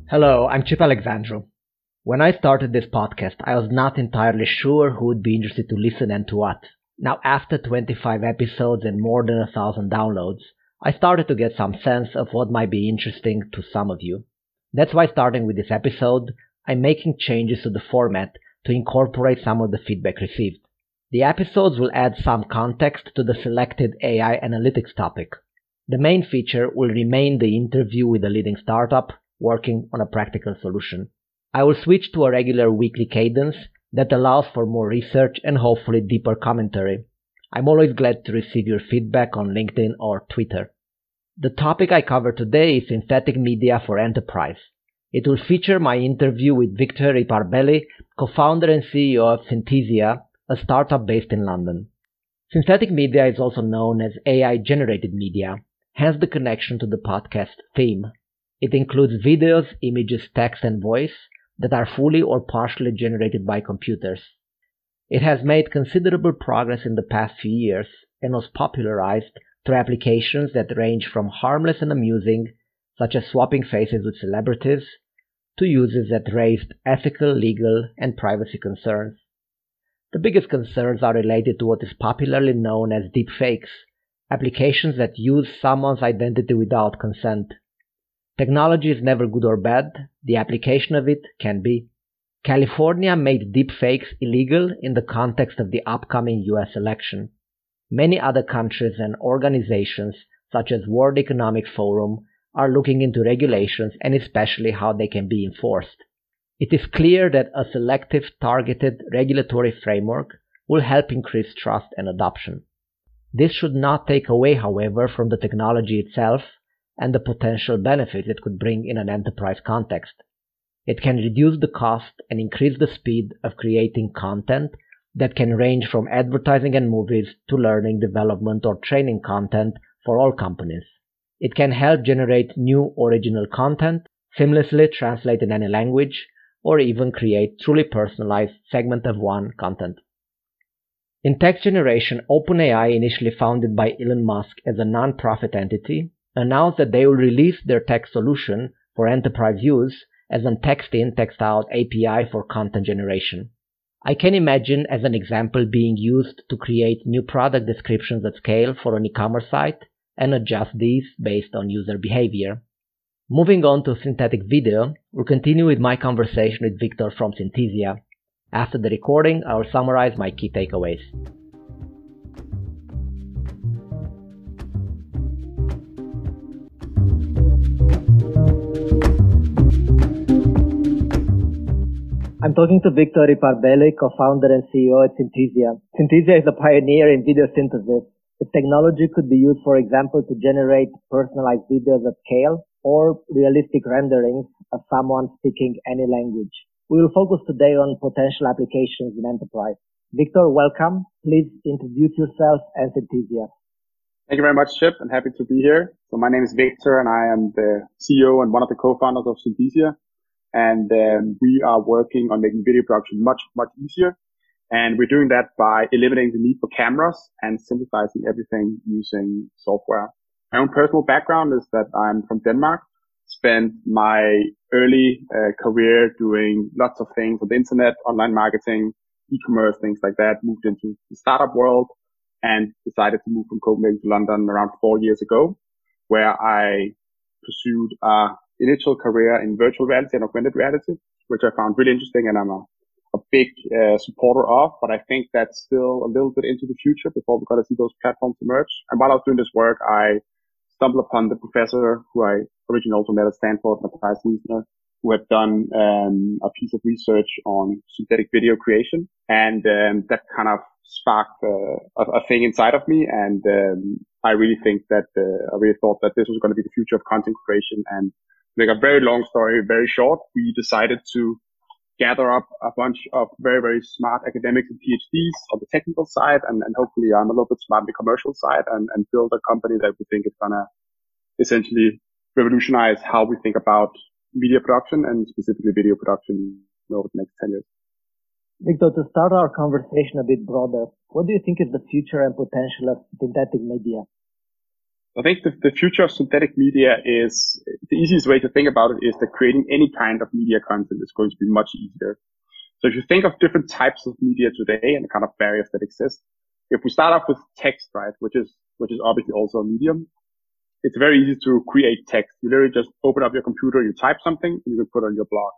Hello, I'm Chip Alexandru. When I started this podcast, I was not entirely sure who would be interested to listen and to what. Now, after 25 episodes and more than 1,000 downloads, I started to get some sense of what might be interesting to some of you. That's why, starting with this episode, I'm making changes to the format to incorporate some of the feedback received. The episodes will add some context to the selected AI analytics topic. The main feature will remain the interview with a leading startup working on a practical solution. I will switch to a regular weekly cadence that allows for more research and hopefully deeper commentary. I'm always glad to receive your feedback on LinkedIn or Twitter. The topic I cover today is synthetic media for enterprise. It will feature my interview with Victor Iparbelli, co-founder and CEO of Synthesia, a startup based in London. Synthetic media is also known as AI-generated media, hence the connection to the podcast theme. It includes videos, images, text, and voice that are fully or partially generated by computers. It has made considerable progress in the past few years and was popularized through applications that range from harmless and amusing, such as swapping faces with celebrities, to uses that raised ethical, legal, and privacy concerns. The biggest concerns are related to what is popularly known as deepfakes, applications that use someone's identity without consent. Technology is never good or bad, the application of it can be. California made deepfakes illegal in the context of the upcoming US election. Many other countries and organizations, such as World Economic Forum, are looking into regulations and especially how they can be enforced. It is clear that a selective, targeted regulatory framework will help increase trust and adoption. This should not take away, however, from the technology itself and the potential benefits it could bring in an enterprise context. It can reduce the cost and increase the speed of creating content that can range from advertising and movies to learning, development, or training content for all companies. It can help generate new original content, seamlessly translate in any language, or even create truly personalized segment of one content. In text generation, OpenAI, initially founded by Elon Musk as a non-profit entity, announced that they will release their text solution for enterprise use as a text-in, text-out API for content generation. I can imagine as an example being used to create new product descriptions at scale for an e-commerce site and adjust these based on user behavior. Moving on to synthetic video, we'll continue with my conversation with Victor from Synthesia. After the recording, I will summarize my key takeaways. I'm talking to Victor Iparbelli, co-founder and CEO at Synthesia. Synthesia is a pioneer in video synthesis. Its technology could be used, for example, to generate personalized videos at scale or realistic renderings of someone speaking any language. We will focus today on potential applications in enterprise. Victor, welcome. Please introduce yourself and Synthesia. Thank you very much, Chip, and happy to be here. So my name is Victor, and I am the CEO and one of the co-founders of Synthesia. And we are working on making video production much, much easier. And we're doing that by eliminating the need for cameras and synthesizing everything using software. My own personal background is that I'm from Denmark, spent my early career doing lots of things on the internet, online marketing, e-commerce, things like that, moved into the startup world and decided to move from Copenhagen to London around 4 years ago, where I pursued a initial career in virtual reality and augmented reality, which I found really interesting and I'm a big supporter of, but I think that's still a little bit into the future before we're going to see those platforms emerge. And while I was doing this work, I stumbled upon the professor who I originally also met at Stanford, Matthias Wiesner, who had done a piece of research on synthetic video creation. And that kind of sparked a thing inside of me. And I really thought that this was going to be the future of content creation. And to make a very long story very short, we decided to gather up a bunch of very, very smart academics and PhDs on the technical side, and hopefully I'm a little bit smart on the commercial side, and build a company that we think is gonna essentially revolutionize how we think about media production and specifically video production over the next 10 years. Victor, to start our conversation a bit broader, what do you think is the future and potential of synthetic media? I think the future of synthetic media is, the easiest way to think about it is that creating any kind of media content is going to be much easier. So if you think of different types of media today and the kind of barriers that exist, if we start off with text, right, which is obviously also a medium, it's very easy to create text. You literally just open up your computer, you type something, and you can put it on your blog.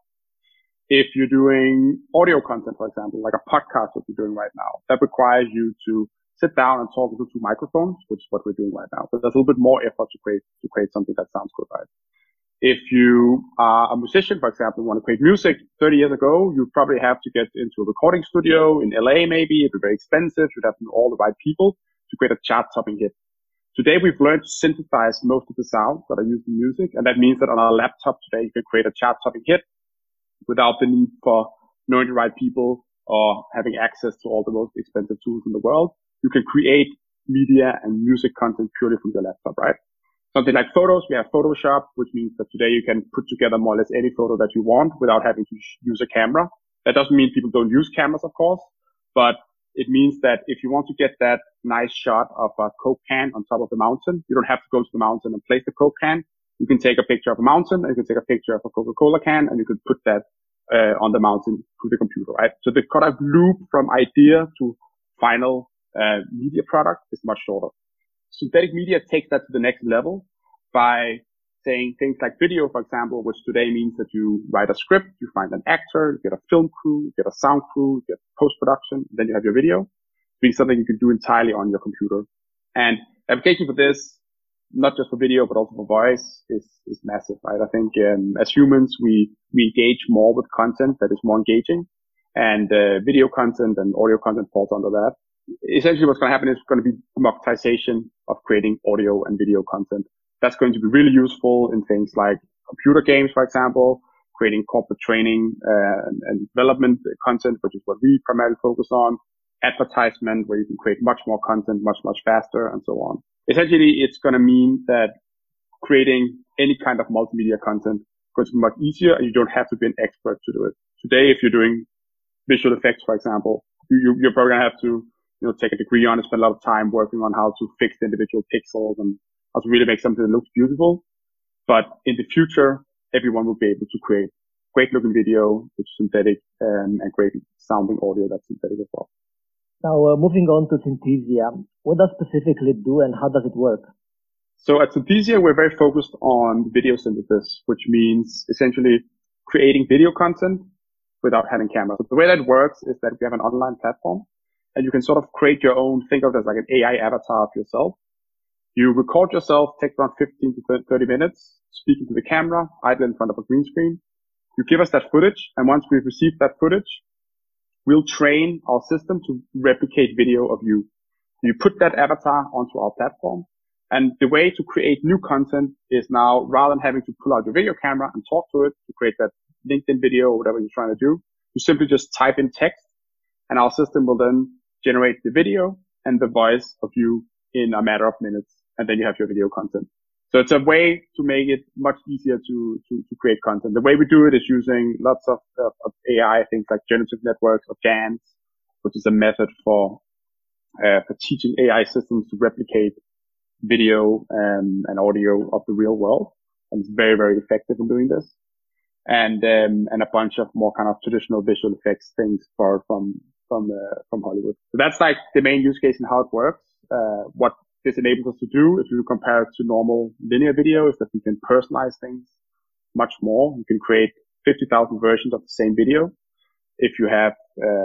If you're doing audio content, for example, like a podcast that you're doing right now, that requires you to sit down and talk into two microphones, which is what we're doing right now. So there's a little bit more effort to create something that sounds good, right? If you are a musician, for example, you want to create music 30 years ago, you probably have to get into a recording studio in LA, maybe. It'd be very expensive. You'd have to know all the right people to create a chart-topping hit. Today, we've learned to synthesize most of the sounds that are used in music. And that means that on our laptop today, you can create a chart-topping hit without the need for knowing the right people or having access to all the most expensive tools in the world. You can create media and music content purely from your laptop, right? Something like photos, we have Photoshop, which means that today you can put together more or less any photo that you want without having to use a camera. That doesn't mean people don't use cameras, of course, but it means that if you want to get that nice shot of a Coke can on top of the mountain, you don't have to go to the mountain and place the Coke can. You can take a picture of a mountain, and you can take a picture of a Coca-Cola can, and you can put that on the mountain through the computer, right? So the kind of loop from idea to final media product is much shorter. Synthetic media takes that to the next level by saying things like video, for example, which today means that you write a script, you find an actor, you get a film crew, you get a sound crew, you get post-production, then you have your video. Being something you can do entirely on your computer. And application for this, not just for video, but also for voice is massive, right? I think, as humans, we engage more with content that is more engaging, and video content and audio content falls under that. Essentially what's going to happen is going to be democratization of creating audio and video content. That's going to be really useful in things like computer games, for example, creating corporate training and development content, which is what we primarily focus on, advertisement, where you can create much more content much, much faster, and so on. Essentially, it's going to mean that creating any kind of multimedia content is going to be much easier, and you don't have to be an expert to do it. Today, if you're doing visual effects, for example, you're probably going to have to take a degree on and spend a lot of time working on how to fix the individual pixels and how to really make something that looks beautiful. But in the future, everyone will be able to create great looking video, which is synthetic, and great sounding audio that's synthetic as well. Now, moving on to Synthesia, what does specifically do and how does it work? So at Synthesia, we're very focused on video synthesis, which means essentially creating video content without having cameras. So the way that works is that we have an online platform, and you can sort of create your own, think of it as like an AI avatar of yourself. You record yourself, take around 15 to 30 minutes, speaking to the camera, idle in front of a green screen. You give us that footage, and once we've received that footage, we'll train our system to replicate video of you. You put that avatar onto our platform, and the way to create new content is now, rather than having to pull out your video camera and talk to it to create that LinkedIn video or whatever you're trying to do, you simply just type in text, and our system will then generate the video and the voice of you in a matter of minutes, and then you have your video content. So it's a way to make it much easier to create content. The way we do it is using lots of AI, things like generative networks or GANs, which is a method for teaching AI systems to replicate video and audio of the real world. And it's very, very effective in doing this. And a bunch of more kind of traditional visual effects things from Hollywood. So that's like the main use case and how it works. What this enables us to do, if you compare it to normal linear video, is that we can personalize things much more. You can create 50,000 versions of the same video. If you have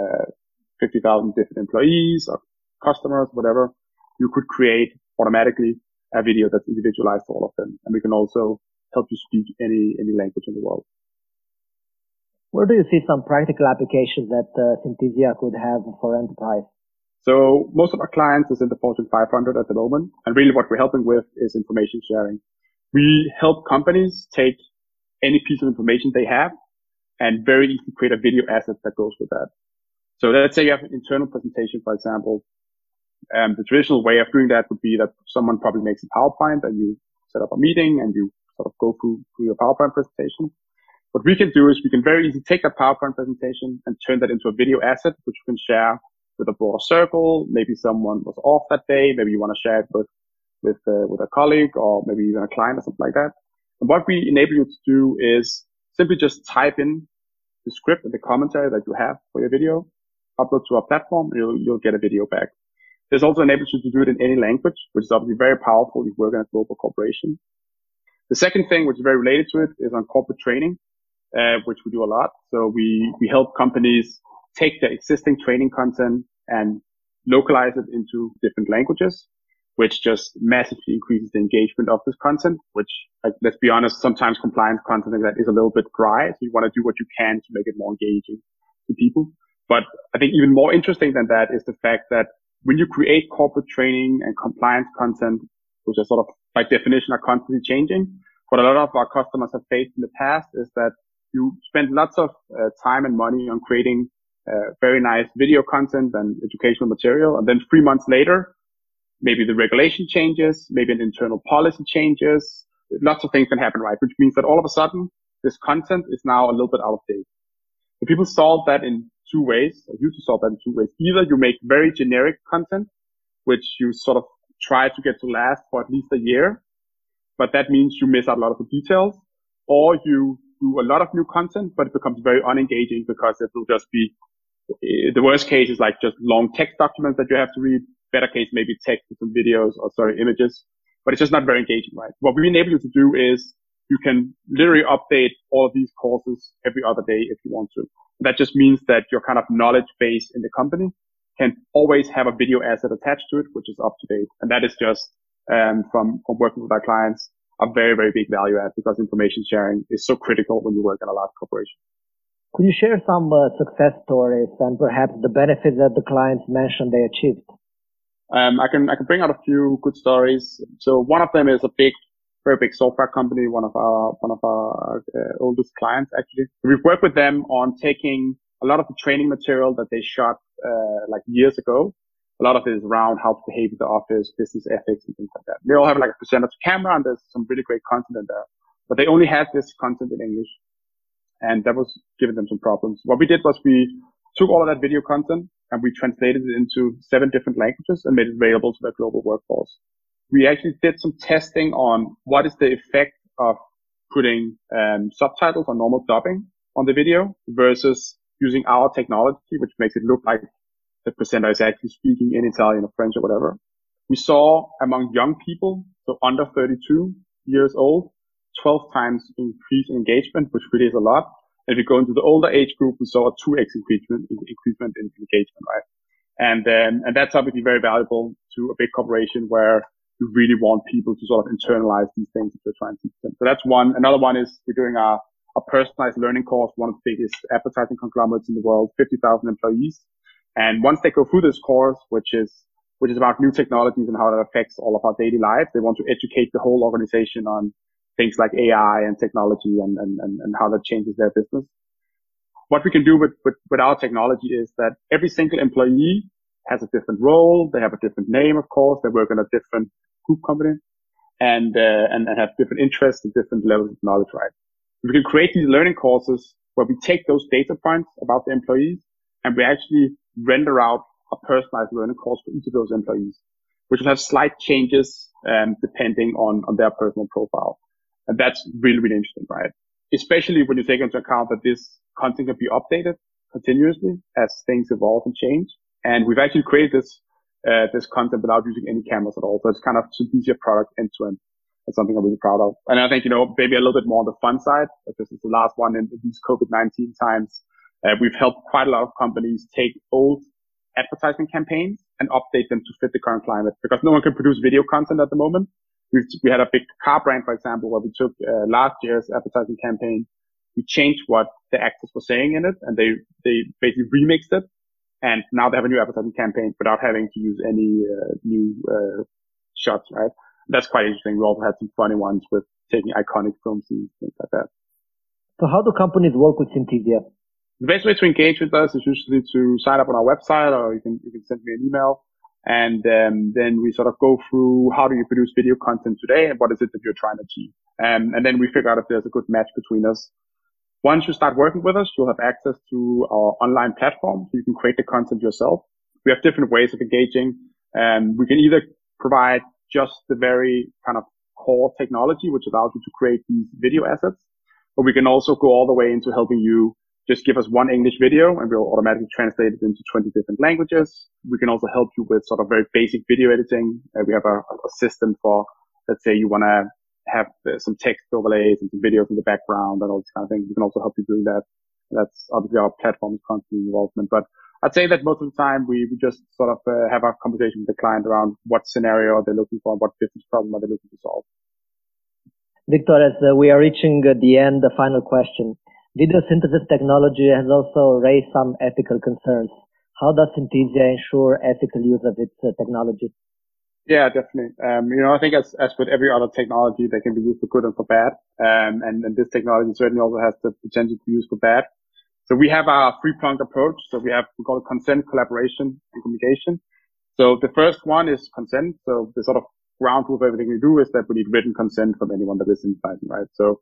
50,000 different employees or customers, whatever, you could create automatically a video that's individualized for all of them. And we can also help you speak any language in the world. Where do you see some practical applications that Synthesia could have for enterprise? So most of our clients is in the Fortune 500 at the moment. And really what we're helping with is information sharing. We help companies take any piece of information they have and very easily create a video asset that goes with that. So let's say you have an internal presentation, for example. The traditional way of doing that would be that someone probably makes a PowerPoint and you set up a meeting and you sort of go through your PowerPoint presentation. What we can do is we can very easily take that PowerPoint presentation and turn that into a video asset, which you can share with a broader circle. Maybe someone was off that day. Maybe you want to share it with with a colleague or maybe even a client or something like that. And what we enable you to do is simply just type in the script and the commentary that you have for your video, upload to our platform, and you'll get a video back. This also enables you to do it in any language, which is obviously very powerful if you work in a global corporation. The second thing, which is very related to it, is on corporate training, which we do a lot. So we help companies take their existing training content and localize it into different languages, which just massively increases the engagement of this content, which, like, let's be honest, sometimes compliance content like that is a little bit dry. So you want to do what you can to make it more engaging to people. But I think even more interesting than that is the fact that when you create corporate training and compliance content, which are sort of by definition are constantly changing, what a lot of our customers have faced in the past is that you spend lots of time and money on creating very nice video content and educational material. And then 3 months later, maybe the regulation changes, maybe an internal policy changes. Lots of things can happen, right? Which means that all of a sudden, this content is now a little bit out of date. So people solve that in two ways, or used to solve that in two ways. Either you make very generic content, which you sort of try to get to last for at least a year, but that means you miss out a lot of the details, or you do a lot of new content, but it becomes very unengaging because it will just be, the worst case is like just long text documents that you have to read. Better case, maybe text with some videos or images, but it's just not very engaging, right? What we enable you to do is you can literally update all of these courses every other day if you want to. That just means that your kind of knowledge base in the company can always have a video asset attached to it, which is up to date. And that is just, from working with our clients, a very, very big value add because information sharing is so critical when you work in a large corporation. Could you share some success stories and perhaps the benefits that the clients mentioned they achieved? I can bring out a few good stories. So one of them is a very big software company, one of our oldest clients actually. We've worked with them on taking a lot of the training material that they shot like years ago. A lot of it is around how to behave in the office, business ethics and things like that. They all have like a presenter to camera and there's some really great content in there. But they only had this content in English. And that was giving them some problems. What we did was we took all of that video content and we translated it into 7 different languages and made it available to their global workforce. We actually did some testing on what is the effect of putting subtitles or normal dubbing on the video versus using our technology, which makes it look like the presenter is actually speaking in Italian or French or whatever. We saw among young people, so under 32 years old, 12 times increase in engagement, which really is a lot. And if we go into the older age group, we saw a 2x increasement in engagement, right? And that's obviously very valuable to a big corporation where you really want people to sort of internalize these things if you're trying to teach them. So that's one. Another one is we're doing a personalized learning course, one of the biggest advertising conglomerates in the world, 50,000 employees. And once they go through this course, which is about new technologies and how that affects all of our daily lives, they want to educate the whole organization on things like AI and technology and how that changes their business. What we can do with our technology is that every single employee has a different role. They have a different name, of course. They work in a different group company and have different interests and different levels of knowledge, right? We can create these learning courses where we take those data points about the employees and we actually render out a personalized learning course for each of those employees, which will have slight changes, depending on their personal profile. And that's really, really interesting, right? Especially when you take into account that this content can be updated continuously as things evolve and change. And we've actually created this content without using any cameras at all. So it's kind of Synthesia product end to end. That's something I'm really proud of. And I think, maybe a little bit more on the fun side, this is the last one in these COVID-19 times. We've helped quite a lot of companies take old advertising campaigns and update them to fit the current climate because no one can produce video content at the moment. We had a big car brand, for example, where we took last year's advertising campaign. We changed what the actors were saying in it and they basically remixed it. And now they have a new advertising campaign without having to use any new shots, right? That's quite interesting. We also had some funny ones with taking iconic film scenes, things like that. So how do companies work with Synthesia? The best way to engage with us is usually to sign up on our website, or you can send me an email. And then we sort of go through how do you produce video content today and what is it that you're trying to achieve. And then we figure out if there's a good match between us. Once you start working with us, you'll have access to our online platform, so you can create the content yourself. We have different ways of engaging. We can either provide just the very kind of core technology, which allows you to create these video assets. But we can also go all the way into helping you just give us one English video and we'll automatically translate it into 20 different languages. We can also help you with sort of very basic video editing. We have a system for, let's say you want to have some text overlays and some videos in the background and all this kind of things. We can also help you doing that. That's obviously our platform's constant involvement. But I'd say that most of the time we just sort of have a conversation with the client around what scenario they're looking for and what business problem are they looking to solve. Victor, as we are reaching the end, the final question. Video synthesis technology has also raised some ethical concerns. How does Synthesia ensure ethical use of its technology? Yeah, definitely. I think as with every other technology, they can be used for good and for bad. And this technology certainly also has the potential to be used for bad. So we have our three-pronged approach. So we call it consent, collaboration, and communication. So the first one is consent. So the sort of ground rule of everything we do is that we need written consent from anyone that is synthesizing, right? So,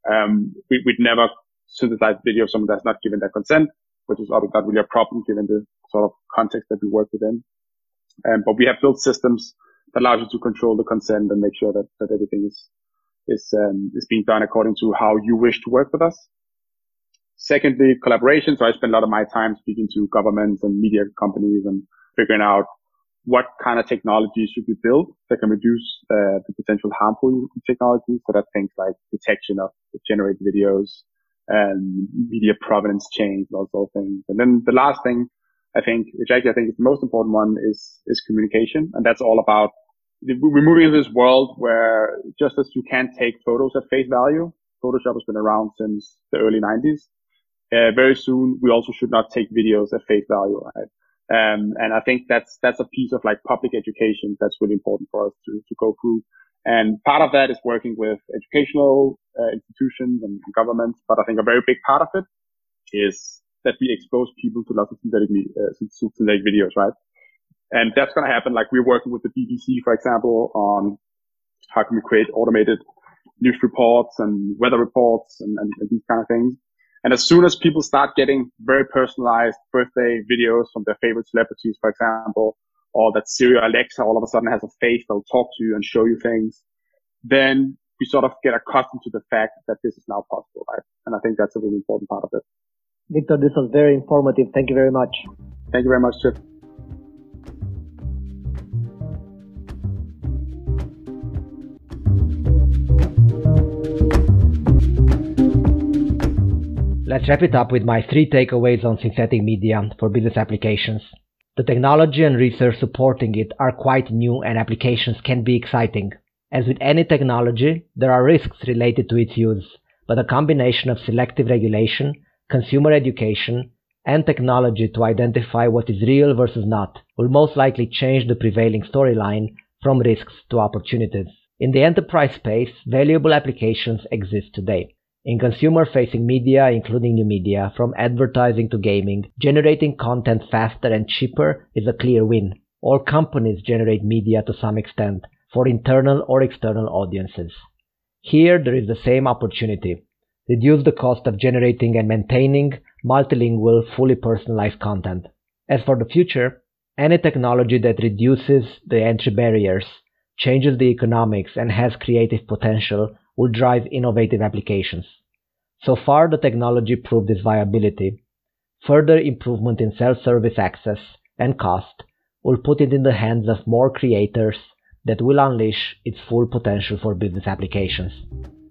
we'd never synthesize video of someone that's not given their consent, which is obviously not really a problem given the sort of context that we work within. But we have built systems that allow you to control the consent and make sure that everything is being done according to how you wish to work with us. Secondly, collaboration. So I spend a lot of my time speaking to governments and media companies and figuring out what kind of technologies should be built that can reduce the potential harmful technologies. So that's things like detection of generated videos and media provenance change, those sort of things. And then the last thing I think, which actually I think is the most important one, is communication. And that's all about, we're moving into this world where just as you can't take photos at face value, Photoshop has been around since the early 90s. Very soon, we also should not take videos at face value, right? And I think that's a piece of like public education that's really important for us to go through. And part of that is working with educational institutions and governments. But I think a very big part of it is that we expose people to lots of synthetic videos, right? And that's going to happen. Like we're working with the BBC, for example, on how can we create automated news reports and weather reports and these kind of things. And as soon as people start getting very personalized birthday videos from their favorite celebrities, for example, or that Siri or Alexa all of a sudden has a face that'll talk to you and show you things, then we sort of get accustomed to the fact that this is now possible, right? And I think that's a really important part of it. Victor, this was very informative. Thank you very much. Thank you very much, Chip. Let's wrap it up with my 3 takeaways on synthetic media for business applications. The technology and research supporting it are quite new and applications can be exciting. As with any technology, there are risks related to its use, but a combination of selective regulation, consumer education, and technology to identify what is real versus not will most likely change the prevailing storyline from risks to opportunities. In the enterprise space, valuable applications exist today. In consumer-facing media, including new media, from advertising to gaming, generating content faster and cheaper is a clear win. All companies generate media to some extent, for internal or external audiences. Here there is the same opportunity. Reduce the cost of generating and maintaining multilingual, fully personalized content. As for the future, any technology that reduces the entry barriers, changes the economics, and has creative potential will drive innovative applications. So far, the technology proved its viability. Further improvement in self-service access and cost will put it in the hands of more creators that will unleash its full potential for business applications.